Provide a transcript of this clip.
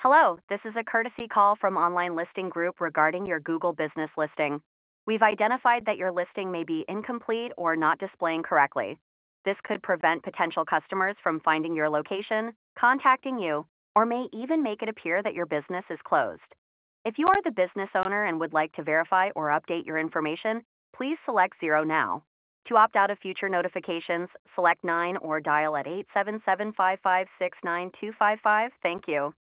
Hello, this is a courtesy call from Online Listing Group regarding your Google business listing. We've identified that your listing may be incomplete or not displaying correctly. This could prevent potential customers from finding your location, contacting you, or may even make it appear that your business is closed. If you are the business owner and would like to verify or update your information, please select 0 now. To opt out of future notifications, select 9 or dial at 877 556 9255. Thank you.